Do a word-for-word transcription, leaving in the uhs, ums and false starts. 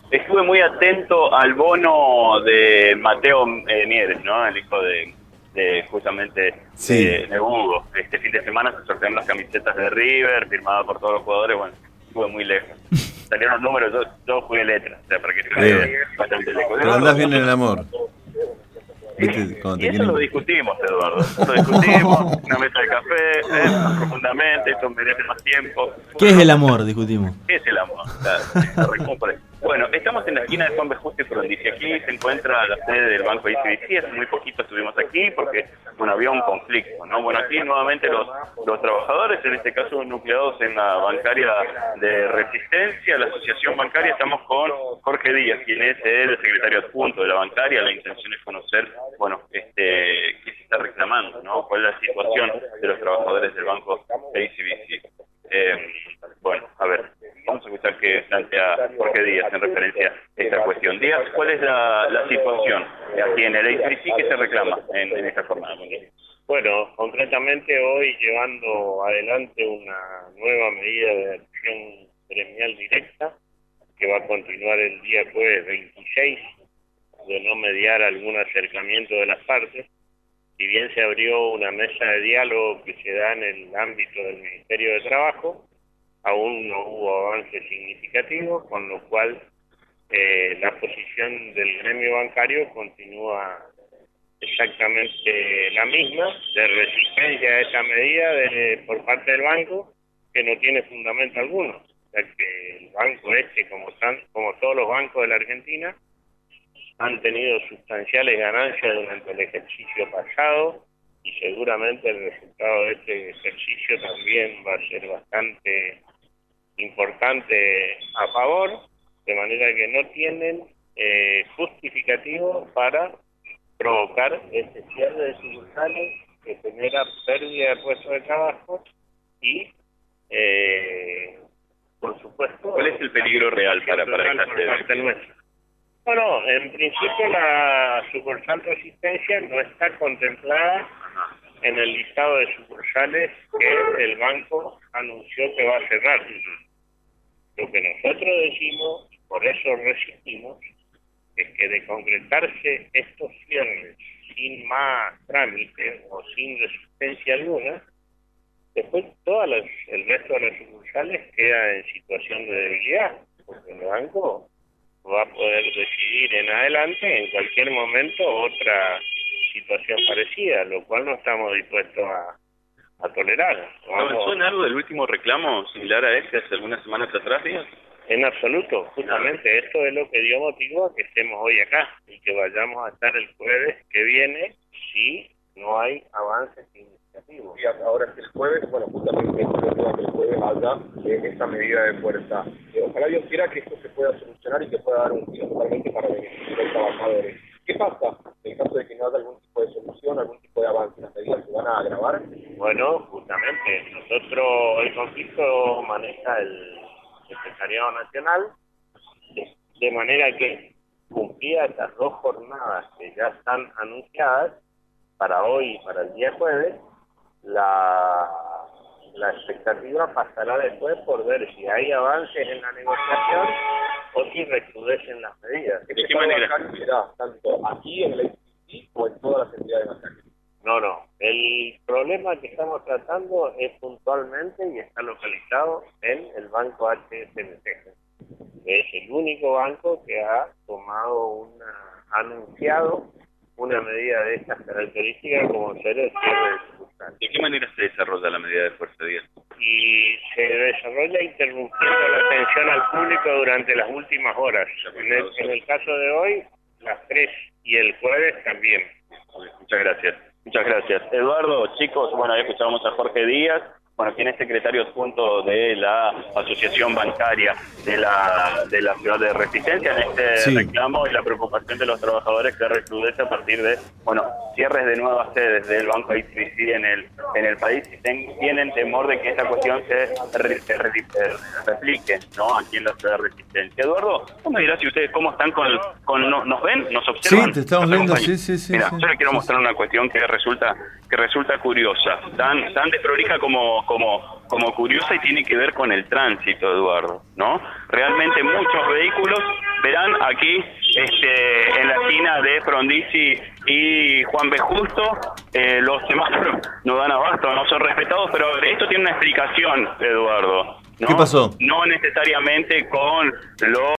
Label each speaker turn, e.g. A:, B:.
A: Estuve muy atento al bono de Mateo eh, Mieres, ¿no? El hijo de, de justamente
B: sí.
A: de, de Hugo. Este fin de semana se sortearon las camisetas de River, firmadas por todos los jugadores. Bueno, estuve muy lejos. Salieron los números, yo, yo jugué letras, o sea, para que se vea bastante lejos.
B: Pero andás bien en el amor. ¿Viste?
A: Y eso lo discutimos, Eduardo. Lo discutimos, una mesa de café, eh, más profundamente, esto merece más tiempo.
C: ¿Qué es el amor? Discutimos.
A: ¿Qué es el amor? Claro, bueno, estamos en la esquina de Juan B. Justo y Frondizi. Aquí se encuentra la sede del Banco I C B C. Hace muy poquito estuvimos aquí porque, bueno, había un conflicto, ¿no? Bueno, aquí nuevamente los, los trabajadores, en este caso nucleados en la bancaria de Resistencia, la asociación bancaria, estamos con Jorge Díaz, quien es el secretario adjunto de la bancaria. La intención es conocer, bueno, este, qué se está reclamando, ¿no? Cuál es la situación de los trabajadores del Banco I C B C. Eh, bueno, a ver, vamos a escuchar qué plantea Jorge Díaz en referencia a esta cuestión. Díaz, ¿cuál es la, la situación aquí en el I C B C que se reclama en, en esta jornada?
D: Bueno, concretamente hoy llevando adelante una nueva medida de acción gremial directa que va a continuar el día jueves veintiséis, de no mediar algún acercamiento de las partes. Si bien se abrió una mesa de diálogo que se da en el ámbito del Ministerio de Trabajo, aún no hubo avance significativo, con lo cual eh, la posición del gremio bancario continúa exactamente la misma, de resistencia a esa medida de, por parte del banco, que no tiene fundamento alguno. O sea que el banco este, como, tan, como todos los bancos de la Argentina, han tenido sustanciales ganancias durante el ejercicio pasado y seguramente el resultado de este ejercicio también va a ser bastante importante a favor, de manera que no tienen eh, justificativo para provocar este cierre de sucursales que genera pérdida de puestos de trabajo y, eh, por supuesto...
A: ¿Cuál es el peligro real para, para esta sede?
D: Bueno, en principio la sucursal Resistencia no está contemplada en el listado de sucursales que el banco anunció que va a cerrar. Lo que nosotros decimos, y por eso resistimos, es que de concretarse estos cierres sin más trámite o sin resistencia alguna, después todo el resto de las sucursales queda en situación de debilidad, porque el banco va a poder decidir en adelante, en cualquier momento, otra situación parecida, lo cual no estamos dispuestos a, a tolerar. Vamos...
A: ¿Avanzó en algo del último reclamo similar a este hace algunas semanas atrás, días?
D: En absoluto, justamente esto es lo que dio motivo a que estemos hoy acá y que vayamos a estar el jueves que viene si no hay avances significativos.
E: Y ahora es el jueves, bueno, justamente el jueves haya eh, esa medida de fuerza. Eh, ojalá Dios quiera que esto se pueda solucionar y que pueda dar un giro totalmente para beneficiar a los trabajadores. ¿Qué pasa en caso de que no haya algún tipo de solución, algún tipo de avance? ¿Las medidas se van a agravar?
D: Bueno, justamente, nosotros el conflicto maneja el Secretariado Nacional, de, de manera que cumplidas estas dos jornadas que ya están anunciadas, para hoy y para el día jueves, la, la expectativa pasará después por ver si hay avances en la negociación o si recrudecen las medidas.
E: ¿De qué manera será tanto aquí en el I C B C o en todas las entidades bancarias?
D: No, no. El problema que estamos tratando es puntualmente y está localizado en el Banco H S B C, que es el único banco que ha tomado una, ha anunciado una medida de estas características como ser el cierre de sucursales.
A: ¿De qué manera se desarrolla la medida de fuerza, Díaz?
D: Y se desarrolla interrumpiendo la atención al público durante las últimas horas. En el, en el caso de hoy, las tres, y el jueves también.
A: Muchas gracias. Muchas gracias. Eduardo, chicos, bueno, ahí escuchábamos a Jorge Díaz, bueno, quien es secretario adjunto de la Asociación Bancaria de la de la Ciudad de Resistencia, en este sí. reclamo y la preocupación de los trabajadores que recrudece a partir de, bueno, cierres de nuevas sedes del Banco I C B C en el en el país, y ten, tienen temor de que esta cuestión se, re, se re, replique, ¿no?, aquí en la Ciudad de Resistencia. Eduardo, ¿cómo me dirás si ustedes cómo están con, con no, nos ven, nos observan?
B: Sí, te estamos viendo, sí, sí, sí.
A: Mira,
B: sí,
A: yo le quiero
B: sí,
A: mostrar
B: sí.
A: una cuestión que resulta que resulta curiosa, tan tan desprolija como como, como curiosa y tiene que ver con el tránsito, Eduardo, ¿no? Realmente muchos vehículos, verán aquí este, en la esquina de Frondizi y Juan B. Justo, eh, los semáforos no dan abasto, no son respetados, pero esto tiene una explicación, Eduardo, ¿no?
B: ¿Qué pasó?
A: No necesariamente con los